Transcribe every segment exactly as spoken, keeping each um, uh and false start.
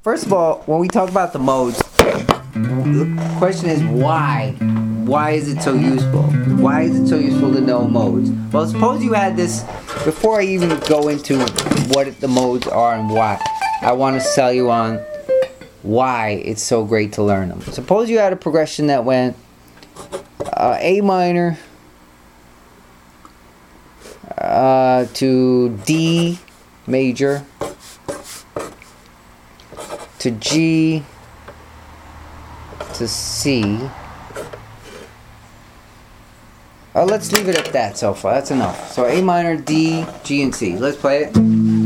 first of all, when we talk about the modes, the question is why? Why is it so useful? Why is it so useful to know modes? Well, suppose you had this, before I even go into what the modes are and why, I want to sell you on why it's so great to learn them. Suppose you had a progression that went uh, A minor uh, to D major to G to C. Oh, let's leave it at that so far. That's enough. So A minor, D, G, and C. Let's play it.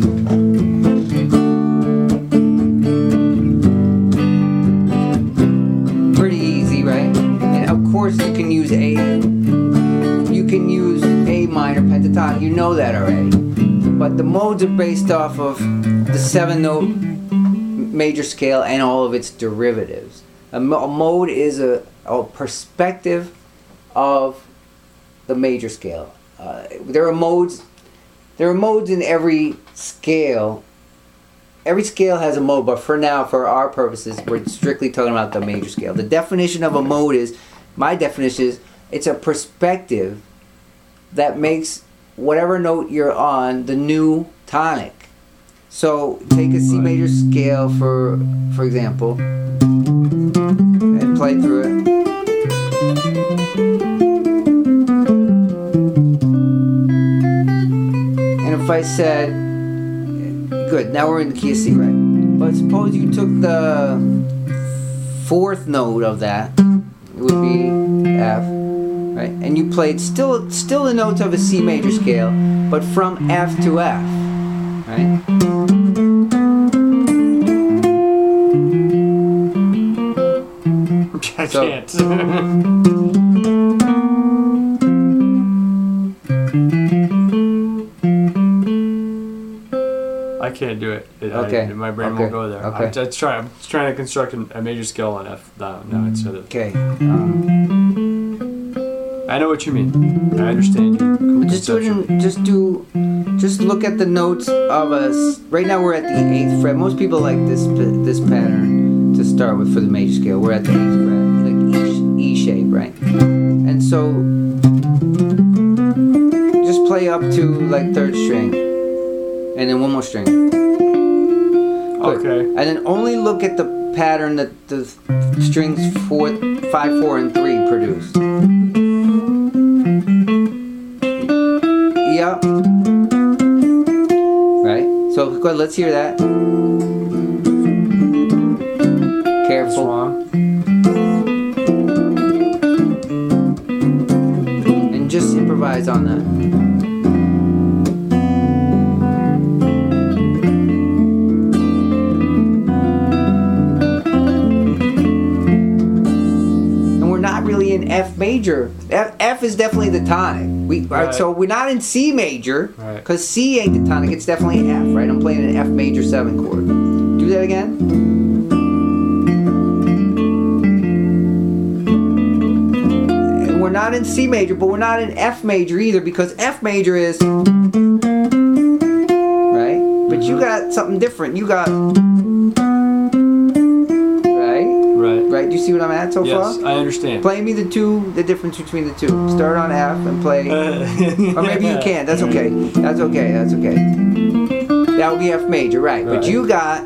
Pretty easy, right? And of course you can use A. You can use A minor pentatonic. You know that already. But the modes are based off of the seven-note major scale and all of its derivatives. A, mo- a mode is a, a perspective of the major scale. Uh, there are modes. There are modes in every scale. Every scale has a mode, but for now, for our purposes, we're strictly talking about the major scale. The definition of a mode is, my definition is, it's a perspective that makes whatever note you're on the new tonic. So take a C major scale for, for example, and play through it. If I said, good, now we're in the key of C, right? But suppose you took the fourth note of that, it would be F, right? And you played still, still the notes of a C major scale, but from F to F, right? I So, can't. I can't do it. it Okay. I, my brain Okay. won't go there. Okay. I'm just trying. I'm just trying to construct a, a major scale on F. No, no, it's sort of. Okay. Um, I know what you mean. I understand you. just do it in, just do, just look at the notes of a. s- Right now we're at the eighth fret. Most people like this p- this pattern to start with for the major scale. We're at the eighth fret, like E, E shape, right? And so, just play up to like third string, and then one more string. Good. Okay. And then only look at the pattern that the strings four, five, four, and three produce. Yep. Right. So go ahead. Let's hear that. That's Careful. wrong. And just improvise on that. Not really in F major. F, F is definitely the tonic. We right. Right. So we're not in C major Right. because C ain't the tonic. It's definitely F, right? I'm playing an F major seven chord. Do that again. And we're not in C major, but we're not in F major either because F major is right. But you got something different. You got right. Right. Right. Do you see what I'm at so far? Yes, I understand. Play me the two, the difference between the two. Start on F and play, or maybe you can't. That's okay. That's okay. That's okay. That would be F major, right? Right. But you got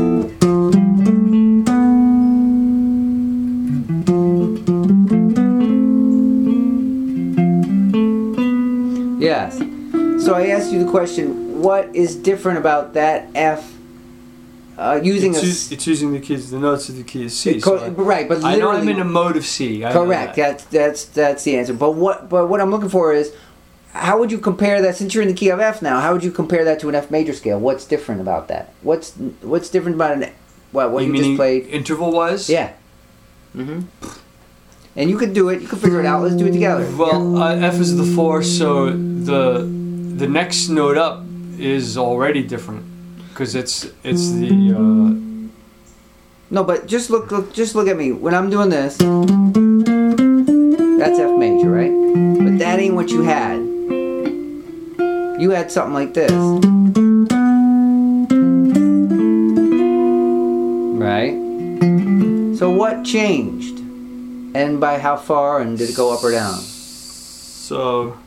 yes. So I asked you the question: what is different about that F? Uh, using it's, a us- it's using the keys, the notes of the key of C. It co- so I- right, but I know I'm literally- in a mode of C. I know correct. that. That's that's that's the answer. But what but what I'm looking for is, how would you compare that? Since you're in the key of F now, how would you compare that to an F major scale? What's different about that? What's what's different about an what what you, meaning just played? interval wise? Yeah. Mm-hmm. And you could do it. You could figure it out. Let's do it together. Well, uh, F is the four, so the the next note up is already different because it's it's the. Uh, No, but just look, look, just look at me. When I'm doing this, that's F major, right? But that ain't what you had. You had something like this. Right. So what changed? And by how far, and did it go up or down? So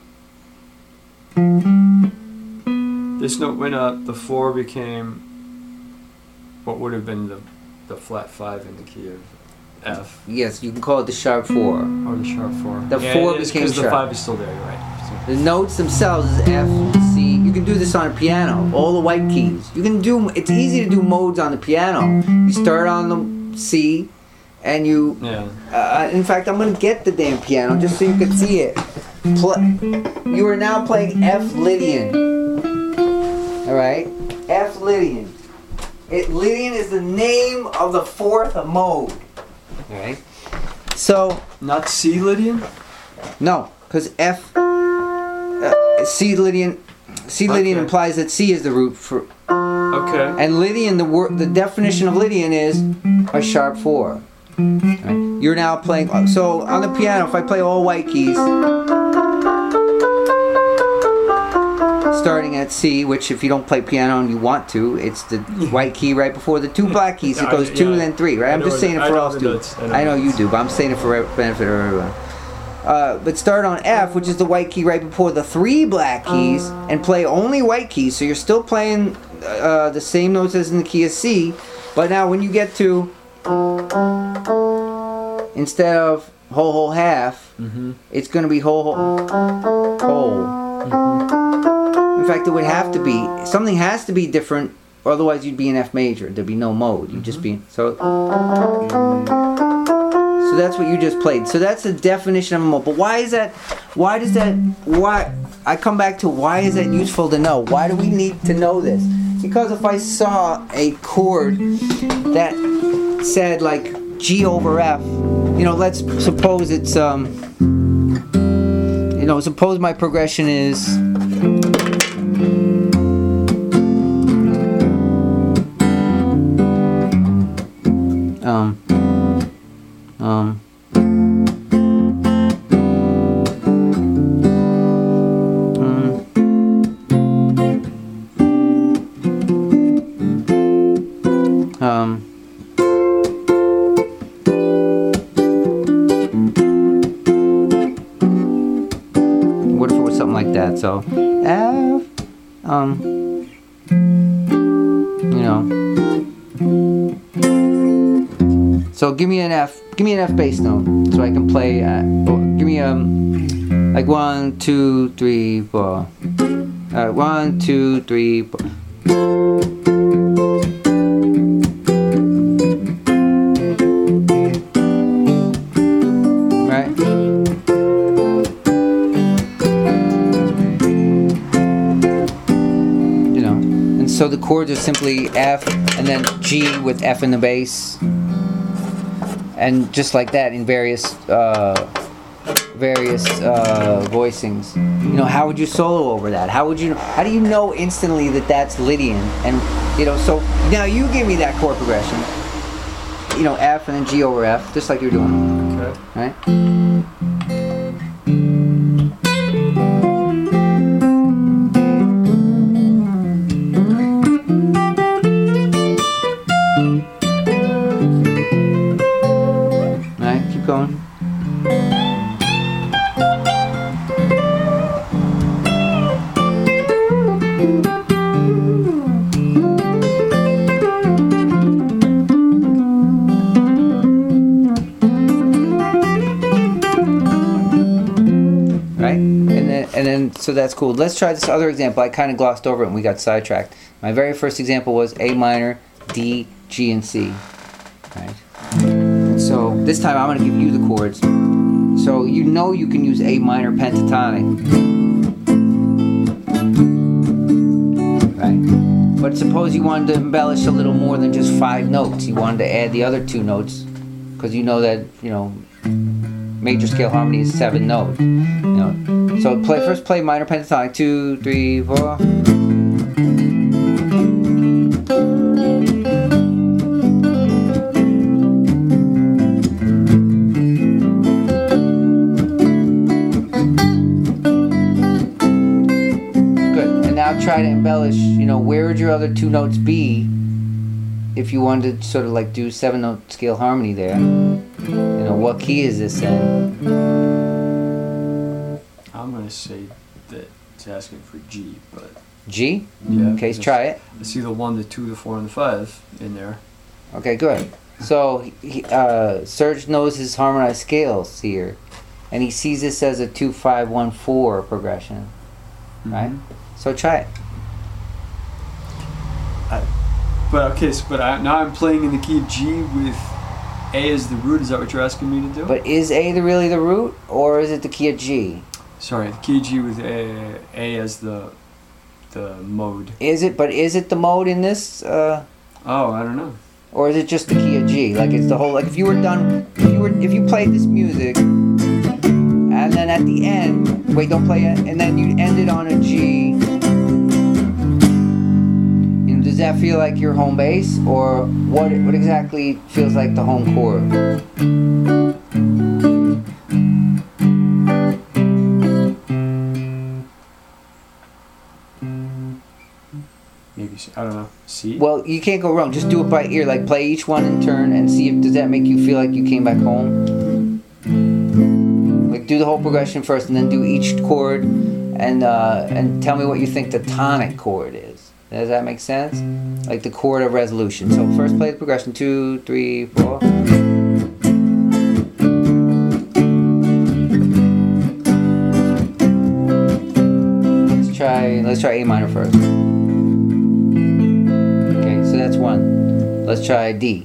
this note went up, the four became what would have been the, the flat five in the key of F. Yes, you can call it the sharp four. Or the sharp four. The yeah, four it is, became 'cause sharp. the five is still there, you're right. So. The notes themselves is F, C. You can do this on a piano, all the white keys. You can do, it's easy to do modes on the piano. You start on the C, and you, Yeah. uh, in fact, I'm going to get the damn piano just so you can see it. Pl- you are now playing F Lydian. Alright? F Lydian. It, Lydian is the name of the fourth mode. Alright? So, Not C Lydian? no, because F, uh, C Lydian, C Lydian Okay. implies that C is the root for, Okay. and Lydian, the word, the definition of Lydian is a sharp four. Right? You're now playing, so on the piano, if I play all white keys, starting at C, which if you don't play piano and you want to, it's the white key right before the two black keys. It Yeah, goes I- two, yeah. then three, right? I I'm know just the- saying it I for know all the students. notes. I know I know the you do, but I'm saying it for benefit of everyone. Uh, but start on F, which is the white key right before the three black keys, and play only white keys. So you're still playing uh, the same notes as in the key of C, but now when you get to, instead of whole, whole, half, Mm-hmm. it's going to be whole, whole, whole. In fact, it would have to be, something has to be different, or otherwise you'd be in F major. There'd be no mode. You'd just be, so. So that's what you just played. So that's the definition of a mode. But why is that, why does that, why, I come back to why is that useful to know? Why do we need to know this? Because if I saw a chord that said like G over F, you know, let's suppose it's, um, you know, suppose my progression is, um, um, um, what if it was something like that? So, F, um, you know. So give me an F, give me an F bass note, so I can play. Uh, give me um, like one, two, three, four. Uh, one, two, three, four. Right. You know, and so the chords are simply F and then G with F in the bass. And just like that in various uh, various uh, voicings. You know, how would you solo over that? How would you? How do you know instantly that that's Lydian? And you know, so now you give me that chord progression. You know, F and then G over F, just like you're doing. Okay. Right? Right, keep going. Right? And then, and then, so that's cool. Let's try this other example. I kind of glossed over it and we got sidetracked. My very first example was A minor, D, G, and C. Right? And so this time I'm going to give you the chords. So you know you can use A minor pentatonic. Right? But suppose you wanted to embellish a little more than just five notes. You wanted to add the other two notes. Because you know that, you know, major scale harmony is seven notes. You know. So play first play minor pentatonic. Two, three, four. Good. And now try to embellish, you know, where would your other two notes be if you wanted to sort of like do seven note scale harmony there, you know, what key is this in? I'm gonna say that it's asking for G, but G? yeah. Okay, let's try it. I see the one, the two, the four, and the five in there. Okay, good. So he, uh, Serge knows his harmonized scales here, and he sees this as a two five one four progression, right? Mhm. So try it. I, but okay, so, but I, now I'm playing in the key of G with A as the root. Is that what you're asking me to do? But is A the really the root, or is it the key of G? Sorry, the key of G with A, A as the the mode. Is it? But is it the mode in this? Uh, Oh, I don't know. Or is it just the key of G? Like it's the whole. Like if you were done, if you were, if you played this music, and then at the end, wait, don't play it, and then you end it on a G. You know, does that feel like your home base, or what? What exactly feels like the home chord? Maybe C, I don't know. C. Well, you can't go wrong. Just do it by ear. Like play each one in turn and see if does that make you feel like you came back home. Like do the whole progression first, and then do each chord, and uh, and tell me what you think the tonic chord is. Does that make sense? Like the chord of resolution. So first play the progression. Two, three, four. Let's try. Let's try A minor first. That's one. Let's try D.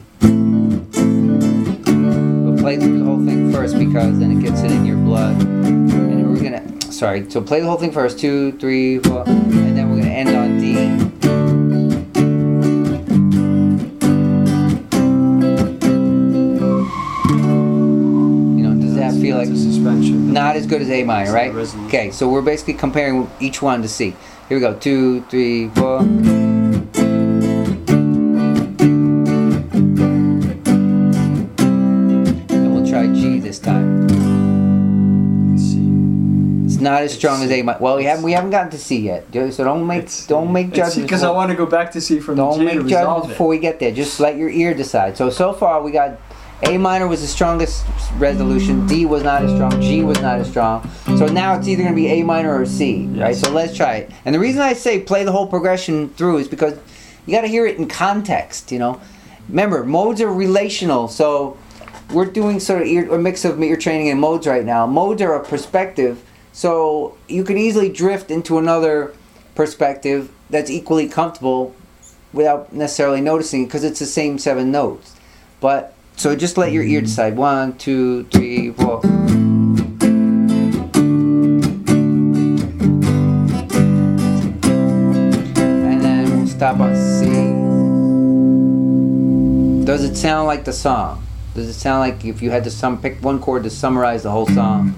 But play through the whole thing first because then it gets it in your blood. And we're gonna, sorry, so play the whole thing first. Two, three, four, and then we're gonna end on D. You know, does that feel like a suspension? Not as good as A minor, right? Okay, so we're basically comparing each one to C. Here we go. Two, three, four. Not as strong as A minor. Well, we haven't we haven't gotten to C yet, so don't make it's, don't make judgments. Because I want to go back to C from don't G make to judgments it. before we get there. Just let your ear decide. So so far we got A minor was the strongest resolution. D was not as strong. G was not as strong. So now it's either going to be A minor or C, yes. right? So let's try it. And the reason I say play the whole progression through is because you got to hear it in context. You know, remember modes are relational, so we're doing sort of ear, a mix of ear training and modes right now. Modes are a perspective. So you could easily drift into another perspective that's equally comfortable without necessarily noticing it because it's the same seven notes. But so just let your ear decide. One, two, three, four. And then we'll stop on C. Does it sound like the song? Does it sound like if you had to sum pick one chord to summarize the whole song?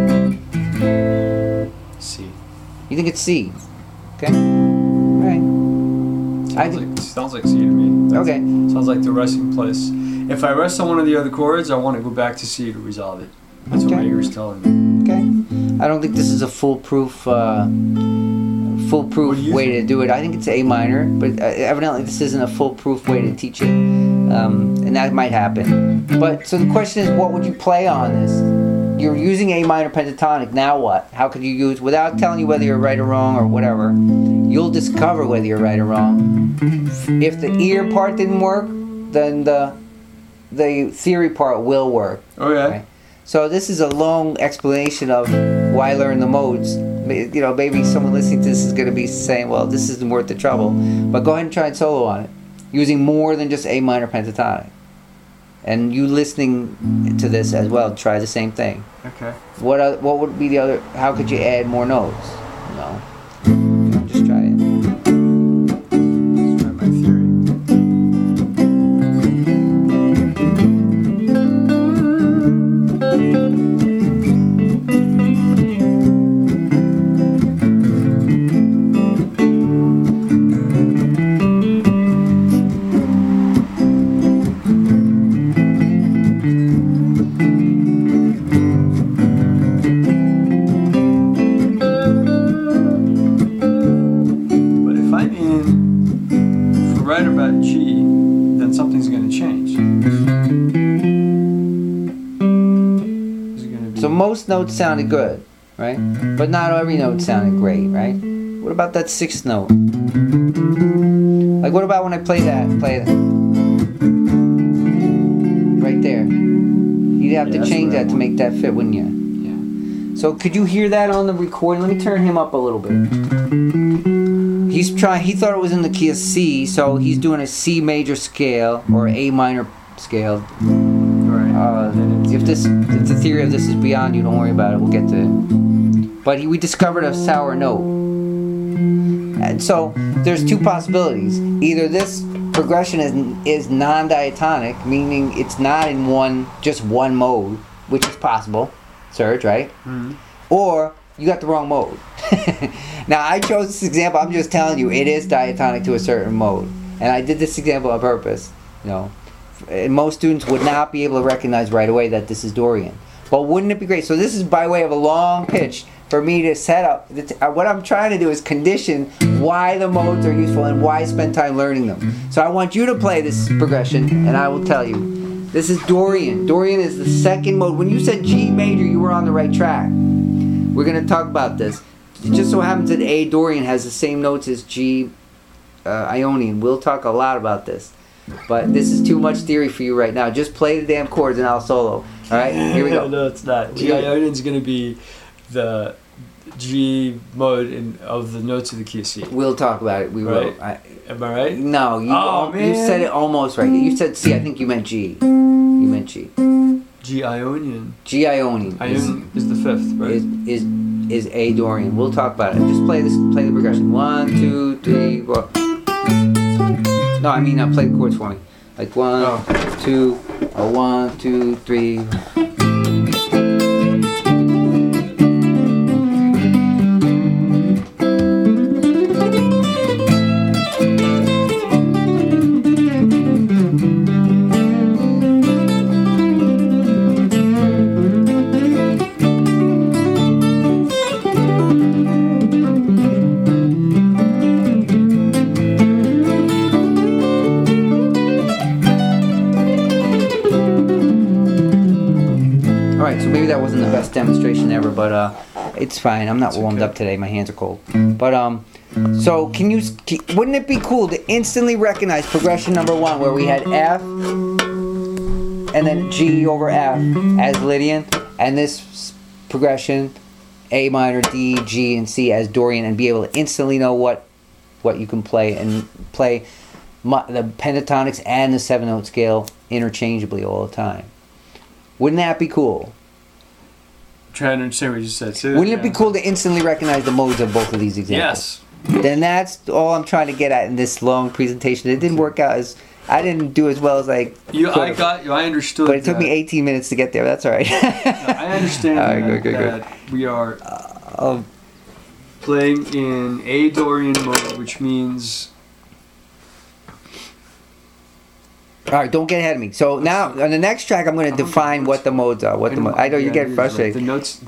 C. You think it's C? Okay. All right. Sounds, I like, sounds like C to me. That's, okay. Sounds like the resting place. If I rest on one of the other chords, I want to go back to C to resolve it. That's okay. what my ear is telling me. Okay. I don't think this is a foolproof, uh, foolproof way think? to do it. I think it's A minor, but uh, evidently this isn't a foolproof way to teach it, um, and that might happen. But so the question is, what would you play on this? You're using A minor pentatonic, now what? How could you use, without telling you whether you're right or wrong or whatever, you'll discover whether you're right or wrong. If the ear part didn't work, then the the theory part will work. Oh yeah. Right? So this is a long explanation of why learn the modes. You know, maybe someone listening to this is going to be saying, well, this isn't worth the trouble. But go ahead and try and solo on it, using more than just A minor pentatonic. And you listening to this as well, try the same thing. Okay. What uh, what would be the other? How could you add more notes? You know, just try it. Let's try my theory. most notes sounded good, right? But not every note sounded great, right? What about that sixth note? Like, what about when I play that? Play that. Right there. You'd have Yeah, to change what I that to want. make that fit, wouldn't you? Yeah. So could you hear that on the recording? Let me turn him up a little bit. He's trying. He thought it was in the key of C, so he's doing a C major scale or A minor scale. Right. Uh, if this, if the theory of this is beyond you, don't worry about it. We'll get to it. But he, we discovered a sour note, and so there's two possibilities. Either this progression is is non-diatonic, meaning it's not in one just one mode, which is possible, Serge, right? Mm-hmm. Or you got the wrong mode. Now I chose this example. I'm just telling you it is diatonic to a certain mode, and I did this example on purpose. You know, and most students would not be able to recognize right away that this is Dorian. But wouldn't it be great? So this is by way of a long pitch for me to set up. What I'm trying to do is condition why the modes are useful and why spend time learning them. So I want you to play this progression, and I will tell you. This is Dorian. Dorian is the second mode. When you said G major, you were on the right track. We're going to talk about this. It just so happens that A Dorian has the same notes as G uh, Ionian. We'll talk a lot about this. But this is too much theory for you right now. Just play the damn chords and I'll solo. Alright, here we go. No, it's not. G Ionian's going to be the G mode in, of the notes of the key of C. We'll talk about it. We Right. will. I, Am I right? no, you, Oh, you man. said it almost right. You said C. I think you meant G. You meant G. G Ionian. G Ionian is, Ionian is the fifth, right? is is is A Dorian. We'll talk about it. Just play this. Play the progression. One, two, three, four. No, I mean, uh, play the chords for me. Like one, Oh. two, a one, two, three. Alright, so maybe that wasn't the best demonstration ever, but uh, it's fine. I'm not It's warmed okay. up today. My hands are cold. But um, so can you? Wouldn't it be cool to instantly recognize progression number one, where we had F and then G over F as Lydian, and this s- progression A minor, D, G, and C as Dorian, and be able to instantly know what what you can play and play mu- the pentatonics and the seven note scale interchangeably all the time. Wouldn't that be cool? I'm trying to understand what you said. So, Wouldn't it be yeah. cool to instantly recognize the modes of both of these examples? Yes. Then that's all I'm trying to get at in this long presentation. It didn't work out as I didn't do as well as I You, I could've. got you. I understood. But it took that. me eighteen minutes to get there. That's all right. I understand All right, that, good, good, good. that we are Um, playing in A Dorian mode, which means all right, don't get ahead of me. So now on the next track, I'm going to define what the modes are. What the mo- I know you're Yeah, getting it is, right. frustrated. The notes,